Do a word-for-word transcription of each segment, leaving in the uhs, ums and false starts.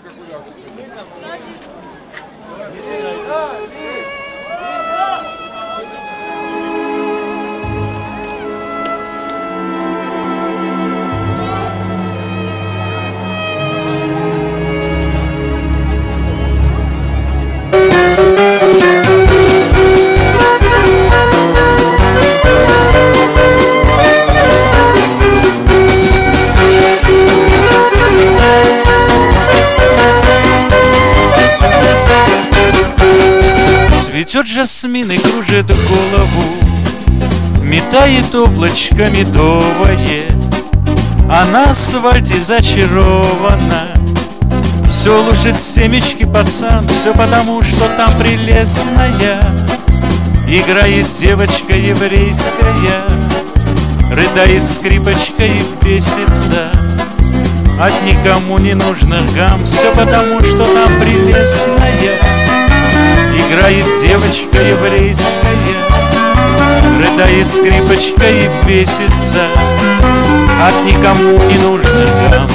Цветет жасмин и кружит голову, метает облачко медовое, а на асфальте зачарована. Все лужит семечки, пацан, все потому, что там прелестная играет девочка еврейская, рыдает скрипочка и бесится от никому не нужных гам. Все потому, что там прелестная играет девочка еврейская, рыдает скрипочка и бесится от никому не нужных гам.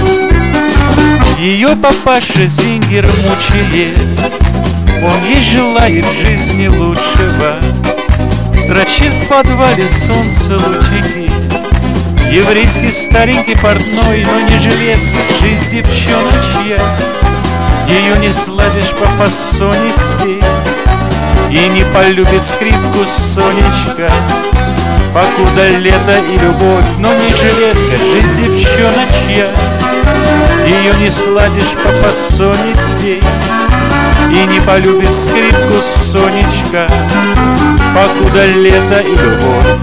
Ее папаша зингер мучает, он ей желает жизни лучшего, строчит в подвале солнце лучики. Еврейский старенький портной, но не жилетка, жизнь девчоночья. Ее не сладишь по фасонисти и не полюбит скрипку Сонечка, покуда лето и любовь, но не жилетка, жизнь девчоночья. Ее не сладишь по фасонисти и не полюбит скрипку Сонечка, покуда лето и любовь.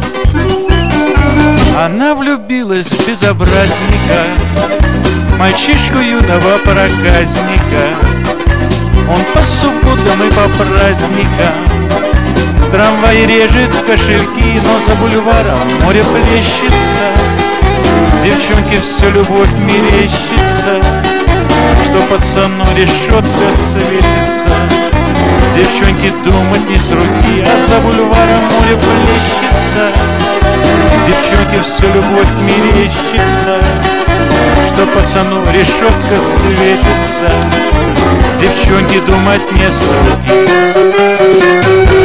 Она влюбилась в безобразника, мальчишку юного проказника. Он по субботам и по праздникам трамвай режет кошельки, но за бульваром море плещется. Девчонке все любовь мерещится, что пацану решетка светится. Девчонке думать не с руки, а за бульваром море плещется. Девчонке все любовь мерещится, что пацану решетка светится. Девчонке думать не с руки.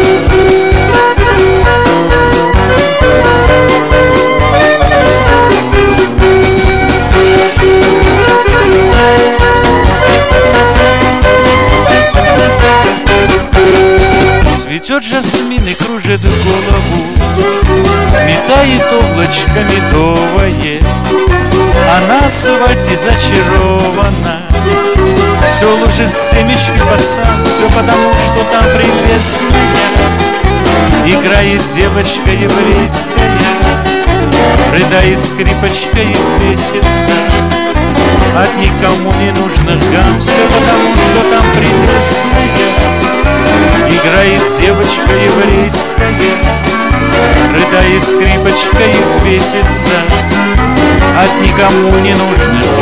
Цветет жасмин и кружит голову, метает облачко медовое, а на асфальте зачарована. Все лужит семечки, пацан, все потому, что там прелестная играет девочка еврейская, рыдает скрипочка и бесится от никому не нужных гам. Все потому, что там прелестная играет девочка еврейская, рыдает скрипочка и бесится от никому не нужных